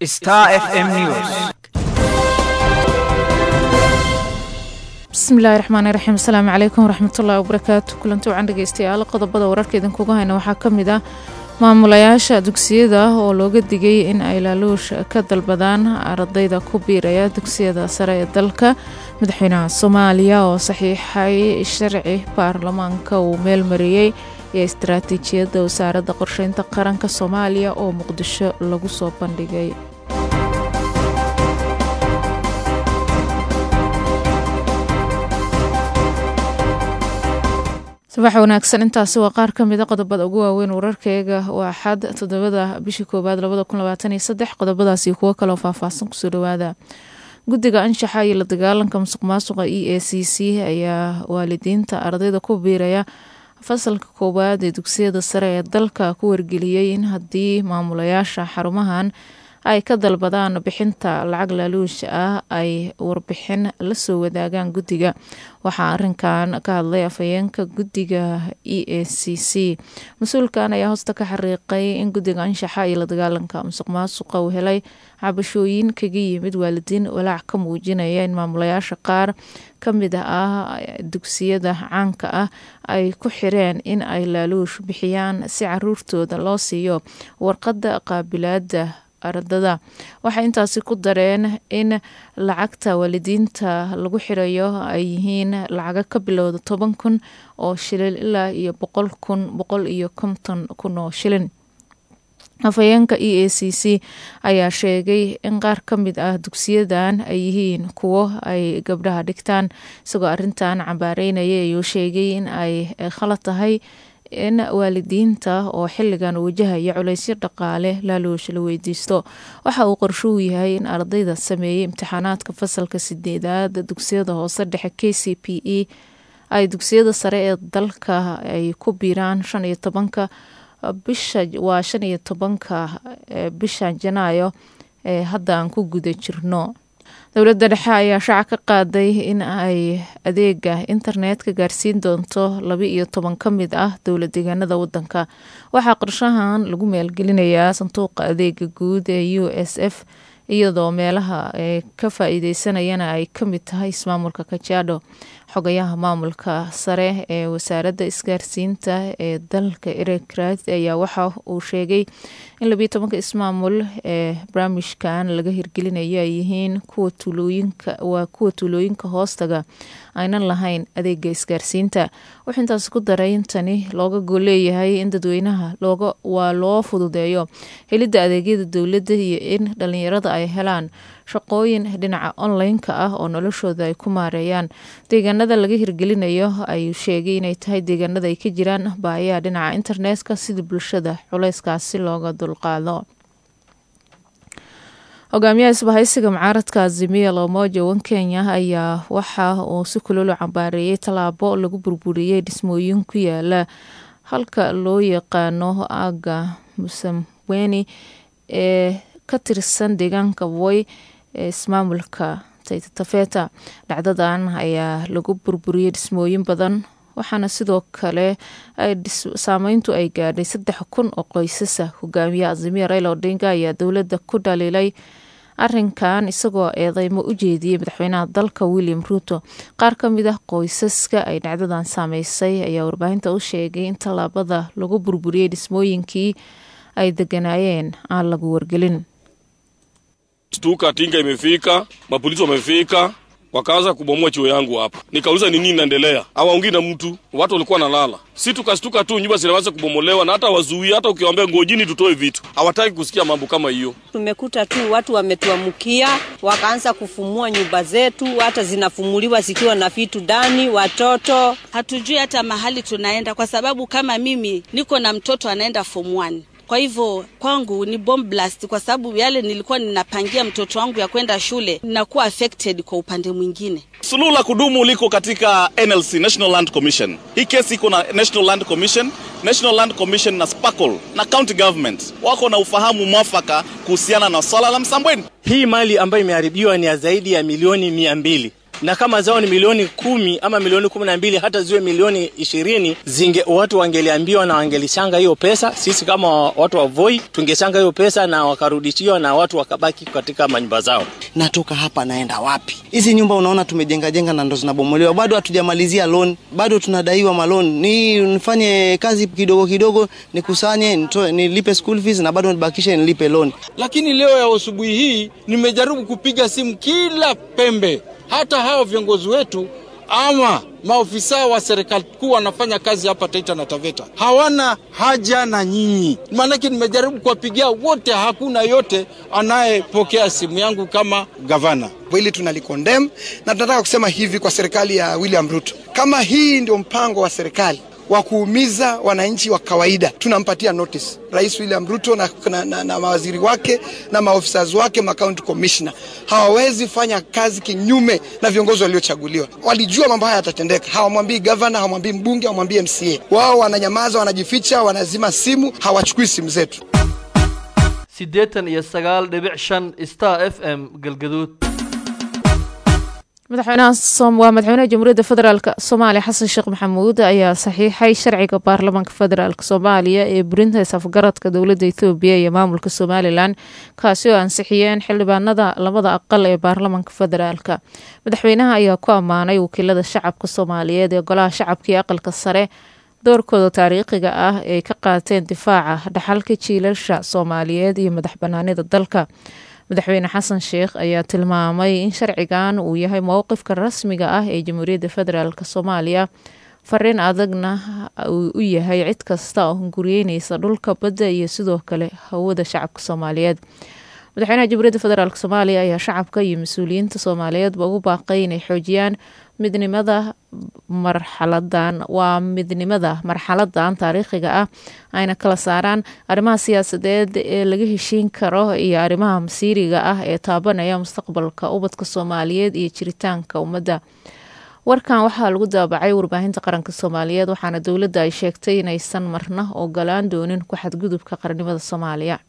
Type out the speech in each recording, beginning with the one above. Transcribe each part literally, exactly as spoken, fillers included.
Star F M News. bismillaahi raxmaani raxiim. Assalaamu calaykum waraxmatullaahi wabarakaatu. kulanti wacan dhegeystayaal qodobada wararka idin kuga hayna waxaa ka mid ah maamulayaasha dugsiyada oo looga digay in ay laaluush ka dalbadaan ardayda ku biiraya dugsiyada sare ee dalka. madaxweynaha Soomaaliya oo saxiixay sharci baarlamaanka uu meel mariyay iyo istiraatiijiyadda wasaaradda qorsheynta qaranka Soomaaliya oo Muqdisho lagu soo bandhigay. subax wanaagsan. intaasi waa qaar ka mid a qodobada ugu waaweyn wararkeega waa xad toddobada bishii koowaad labada kun labaatan iyo saddex. qodobadaasi kuwo kaloo faahfaahsan kusoo dhawaada. guddiga anshaxa iyo la dagaalanka musuqmaasuqa E A C C ayaa waalidiinta ardayda ku biiraya fasalka koowaad ee dugsiyada sare ee dalka ku wargeliyey in haddii maamulayaasha xarumahan ay ka dalbadaan bixinta lacag laaluush ah ay warbixin la soo wadaagaan guddiga. waxaa arrinkan ka hadlay afhayeenka guddiga E A C C. mas-uulkan ayaa hoosta ka xariiqay in guddiga anshaxa iyo la dagaalanka musuqmaasuqa uu helay cabashooyin kaga yimid waalidiin walaac ka muujinaya in maamulayaasha qaar ka mid ah dugsiyada caanka ah ay ku xireen in ay laaluush bixiyaan si caruurtooda loo siiyo warqadda qaabilaada ardada. waxay intaasi ku dareen in lacagta waalidiinta lagu xirayo ay yihiin lacaga ka bilowda toban kun oo shilin ilaa iyo boqol kun boqol iyo konton kun oo shilin. afhayeenka E A C C ayaa sheegay in qaar ka mid ah dugsiyadan ay yihiin kuwo ay gabdhaha dhigtaan. isagoo arrintan cambaareynaya ayuu sheegay in ay khalad tahay in waalidiinta oo xilligan wajahaya culaysyo dhaqaale laaluush la weydiisto. waxa uu qorsho u yahay in ardayda sameeyey imtixaanaadka fasalka sideedaad dugsiyada hoose dhexe K C P E ay dugsiyada sare ee dalka ay ku biiraan shan iyo tobanka bisha waa shan iyo tobanka bisha Janaayo ee hadda aan ku guda jirno. dowladda dhexe ayaa shaaca ka qaaday in ay adeega internetka gaarsiin doonto laba iyo toban ka mid ah dowlad deegaanada wadanka. waxaa qorshahan lagu maalgelinayaa sanduuqa adeega guud ee U S F iyadoo meelaha ee ka faa'iideysanayana ay ka mid tahay ismaamulka Kajiado. xogayaha maamulka sare ee wasaaradda isgaarsiinta ee dalka Eric Rath ayaa waxa uu sheegay in laba iyo tobanka ismaamul ee barnaamijkan laga hirgelinayo ay yihiin kuwa tuulooyinka waa kuwa tuulooyinka hoostaga aynan lahayn adeega isgaarsiinta. wuxuu intaas ku daray in tani looga gol leeyahay in dadweynaha looga waa loo fududeeyo helidda adeegyada dowladda iyo in dhalinyarada ay helaan shaqooyin dhinaca online-ka ah oo noloshooda ay ku maareeyaan. deegaanada laga hirgelinayo ayuu sheegay inay tahay deegaanada ay ka jiraan baahiyaha dhinaca internetka sida bulshada culayskaasi looga dulqaado. hogaamiyaha isbahaysiga mucaaradka Azimio la Umoja One Kenya ayaa waxa uu si kulul u cambaareeyay tallaabo lagu burburiyey dhismooyin ku yaala halka loo yaqaano aaga Msambweni ee ka tirsan deegaanka Voi ee ismaamulka Taita Taveta. dhacdadan ayaa lagu burburiyey dhismooyin badan waxaana sidoo kale ay saameyntu ay gaadhay saddex kun oo qoysas ah. hogaamiyaha Azimio Raila Odinga ayaa dowladda ku dhaliilay arrinkan isagoo eedeymo u jeediyey madaxweynaha dalka William Ruto. qaar ka mid ah qoysaska ay dhacdadan saameysay ayaa warbaahinta u sheegay in tallaabada lagu burburiyey dhismooyinkii ay deganaayeen aan lagu wargelin. Stuka tinga imefika, mapolisi wamefika, wakaanza kubomoa choo yangu hapa. Nikauliza ni nini inaendelea? Hawaongei na mtu, watu walikuwa nalala. Si tukastuka tu nyumba zinaanza kubomolewa na hata wazuii, hata ukiwaambia ngojini tutoe vitu. Hawataki kusikia mambo kama hiyo. Tumekuta tu watu wametuamukia, wakaanza kufumua nyumba zetu, hata zinafumuliwa zikiwa na vitu ndani, watoto. Hatujui hata mahali tunaenda kwa sababu kama mimi niko na mtoto anaenda form one. Kwa hivyo kwangu ni bomb blast kwa sababu yale nilikuwa ninapangia mtoto wangu ya kwenda shule ninakuwa affected kwa upande mwingine. Suluhu la kudumu liko katika N L C, National Land Commission. Hii kesi iko na National Land Commission, National Land Commission na Sparkle na County Government. Wako na ufahamu mwafaka kuhusiana na swala la Msambweni. Hii mali ambayo imeharibiwa ni ya zaidi ya milioni mia mbili. na kama zao ni milioni kumi ama milioni kumi na mbili hata ziwe milioni ishirini, zinge watu wangeliambiwa na wangelishanga hiyo pesa. Sisi kama watu wa Voi tungeshanga hiyo pesa na wakarudishiwa na watu wakabaki katika manyumba zao. Natoka hapa naenda wapi? Hizi nyumba unaona tumejenga jenga na ndo zinabomolewa. Bado hatujamalizia loan, bado tunadaiwa malon. Ni nifanye kazi kidogo kidogo nikusanye nilipe school fees na bado nibakishe nilipe loan. Lakini leo ya asubuhi hii nimejaribu kupiga simu kila pembe, hata hao viongozi wetu ama maofisa wa serikali kuu wanafanya kazi hapa Taita na Taveta hawana haja na nyinyi. Maana nimejaribu kuwapigia wote, hakuna yote anayepokea simu yangu kama gavana. Hili tunalikondem na tunataka kusema hivi kwa serikali ya William Ruto. Kama hii ndio mpango wa serikali wa kuumiza wananchi wa kawaida, tunampatia notice Rais William Ruto na, na, na, na mawaziri wake na maofisas wake, ma county commissioner. Hawawezi fanya kazi kinyume na viongozi waliochaguliwa. Walijua mambo haya yatatendeka. Hawamwambii governor, hawamwambii mbunge, hawamwambii M C A. Wao wananyamaza, wanajificha, wanazima simu, hawachukui simu zetu. sideetan iyo sagaal dhibic shan Star F M Galgaduud. madaxweynaha Soomaaliya madaxweynaha Jamhuuriyadda Federaalka Soomaaliya Xasan Sheekh Maxamuud ayaa saxiixay sharciga baarlamaanka federaalka Soomaaliya ee burinta safgaradka dowladda Itoobiya iyo maamulka Somaliland kaasi oo ansixiyeen xildhibaanada labada aqal ee baarlamaanka federaalka. Madaxweynaha ayaa ku amaanay wakiilada shacabka Soomaaliyeed ee golaha shacabka iyo aqalka sare doorkooda taariikhiga ah ee ka qaateen difaaca dhaxalka jiilasha Soomaaliyeed iyo madaxbanaanida dalka. madaxweyne xasan sheekh ayaa tilmaamay in sharcigan uu yahay mowqifka rasmiga ah ee Jamhuuriyadda Federaalka Soomaaliya, fariin adagna uu u yahay cid kasta oo hunguriyeynaysa dhulka badda iyo sidoo kale hawada shacabka Soomaaliyeed. madaxweynaha Jamhuuriyadda Federaalka Soomaaliya ayaa shacabka iyo mas'uuliyiinta Soomaaliyeed ugu baaqay inay xoojiyaan midnimada marxaladan waa midnimada marxaladan taariikhiga ah ayna kala saaraan arrimaha siyaasadeed ee laga heshiin karo iyo arrimaha masiiriga ah ee taabanaya mustaqbalka ubadka Soomaaliyeed iyo jiritaanka ummadda. warkan waxaa lagu daabacay warbaahinta qaranka Soomaaliyeed waxaana dowladda ay sheegtay inaysan marna ogolaan doonin ku xadgudubka qarannimada Soomaaliya.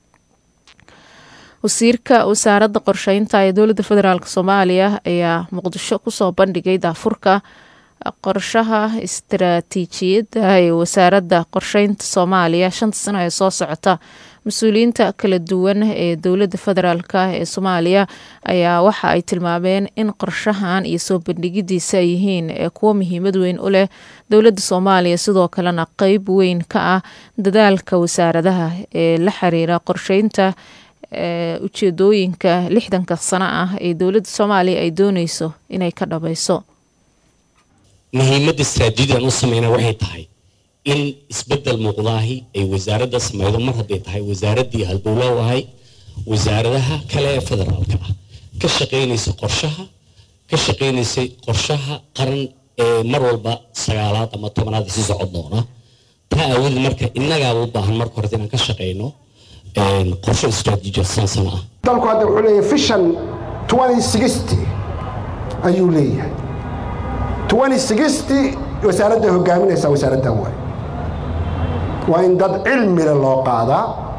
wasiirka wasaaradda qorsheynta ee dowladda federaalka Soomaaliya ayaa Muqdisho ku soo bandhigay daafurka qorshaha istiraatiijiyadda ee wasaaradda qorsheynta Soomaaliya shanta sano ee soo socota. mas-uuliyiinta kala duwan ee dowladda federaalka ee Soomaaliya ayaa waxa ay tilmaameen in qorshahan iyo soo bandhigidiisa ay yihiin kuwo muhiimad weyn u leh dowladda Soomaaliya, sidoo kalena qeyb weyn ka ah dadaalka wasaaradaha ee la xiriira qorsheynta ujeedooyinka lixdanka sano ah ee dowladda Soomaaliya ay doonayso inay ka dhabayso. muhiimadda istiraatiijiyadan u sameeyna waxay tahay in isbedel muuqdaahi ay wasaaradda sameeydo mar haday tahay wasaaradii halbowlaha u ahay wasaaradaha kale ee federaalka ah ka shaqeynaysa qorshaha ka shaqeynaysa qorshaha qaran ee mar walba sagaalaad ama tobanaad si socod doona. taa awood marka inaga u baahan marka hore inaan ka shaqeyno qorshe istiraatiijiya sansana ah. dalku hadda wuxuu leeyahay vision twenty sixty ayuu leeyahay. twenty sixty wasaaradda hogaaminaysa wasaaraddan way waa in dad cilmi loo qaadaa,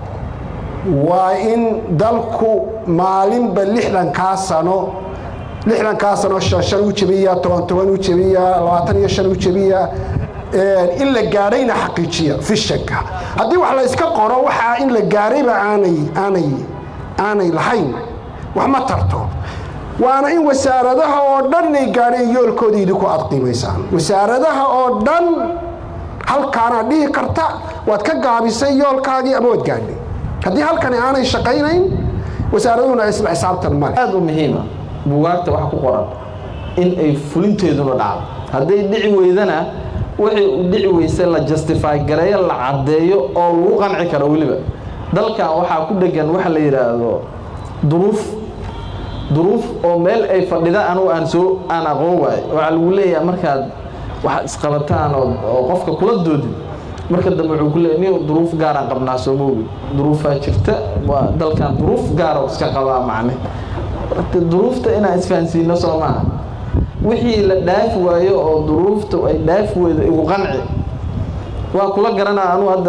waa in dalku maalinba lixdan ka sano lixdan ka sano shan u jabiya toban toban u jabiya labaatan iyo shan u jabiya in la gaarayna xaqiijiya fishanka. haddii wax la iska qoro waxa in la gaarayba aanay aanay aanay lahayn wax ma tarto. waana in wasaaradaha oo dhan ay gaareen yoolkoodii ku adqiimaysaan. wasaaradaha oo dhan halkaana dhihi karta waad ka gaabisay yoolkaagii ama waad gaadhay. haddii halkani aanay shaqaynayn wasaaraduna isla xisaabtan ma aad u muhiim ah buugaagta wax ku qoran in ay fulinteeduna dhacdo. hadday dhici weydana wixii u dhici weysay la justify gareeyo la cadeeyo oo lagu qanci karo. waliba dalkan waxaa ku dhagan waxa la yiraahdo duruuf duruuf oo meel ay fadhida anu aan soo aan aqoon waay waxa lagu leeyahay markaad wax isqabataan oo qofka kula doodin marka dambe wuxuu ku leeyahay duruuf gaar ah qabnaa Soomaaliya. duruufa jirta waa dalkan duruuf gaar ah iska qabaa macne duruufta ina isfahansiino Soomaaliya wixii la dhaaf waayo oo duruufta ay dhaaf weedo igu qanci waa kula garanaa anu hadda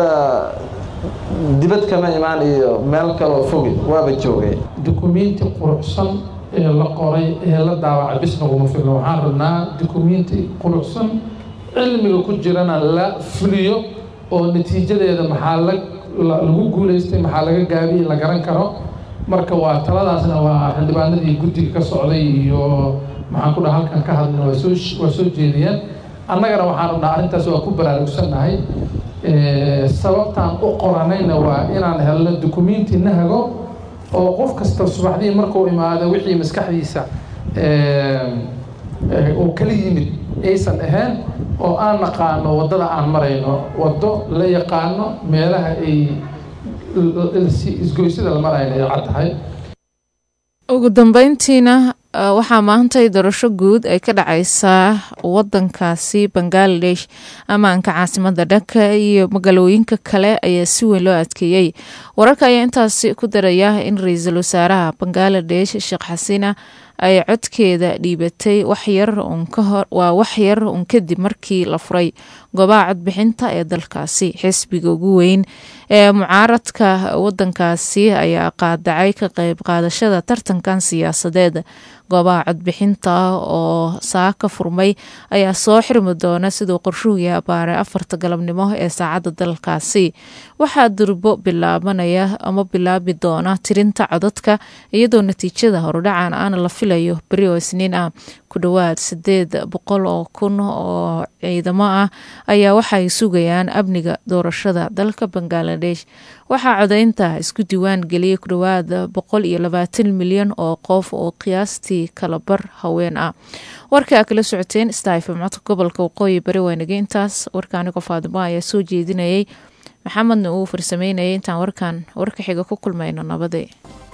dibad kama imaan iyo meel kale oo fog waaba joogay. dukumeenti quruxsan ee la qoray ee la daawacay bis naguma filno waxaan rabnaa dukumenti quruxsan cilmiga ku jirana la fuliyo oo natiijadeeda maxaa lagu guulaystay maxaa laga gaabiyey la garan karo marka waa taladaasna waa xildhibaanadii guddiga ka socday iyo maxaan ku dhaha halkan ka hadlina waa soo waa soo jeediyeen annagana waxaan rabnaa arrintaas waa ku baraarugsannahay sababtaan u qoranayna waa inaan helno dukumenti nahago oo qof kasta subaxdii markuu imaado wixii maskaxdiisa oo kala yimid aysan ahayn oo aan naqaano waddada aan marayno waddo la yaqaano meelaha ay isgoysida la marayna ay caddahay ugu dambeyntiina waxaa maantay doorasho guud ay ka dhacaysaa wadankaasi Bangladesh amaanka caasimada Dhaka iyo magaalooyinka kale ayaa si weyn loo adkeeyay wararka ayaa intaasi ku daraya in ra'iisul wasaaraha Bangladesh Sheikh Hasina ay codkeeda dhiibatay wax yar uun ka hor waa wax yar uun kadib markii la furay goobaha codbixinta ee dalkaasi xisbiga ugu weyn ee mucaaradka wadankaasi ayaa qaadacay ka qayb qaadashada tartankan siyaasadeed goobaha codbixinta oo saaka furmay ayaa soo xirmi doona sidoo qorshuhu yahay baare afarta galabnimo ee saacada dalkaasi waxaa durbo bilaabanaya ama bilaabi doona tirinta codadka iyadoo natiijada horudhacan aan la filayo bari oo isniin ah ku dhawaad sideed boqol oo kun oo ciidamo ah ayaa waxay sugayaan amniga doorashada dalka Bangladesh waxaa codeynta isku diiwaan geliyay ku dhawaad boqol iyo labaatan milyan oo qof oo qiyaastii kala bar haween ah warka kala socoteen Steve Macto gobolka Waqooyi Bari waynaga intaas warkaani qof Faadimo ayaa soo jeedinayay Maxamed uu farsameynayay intaan warkan warka xiga ku kulmayno nabadee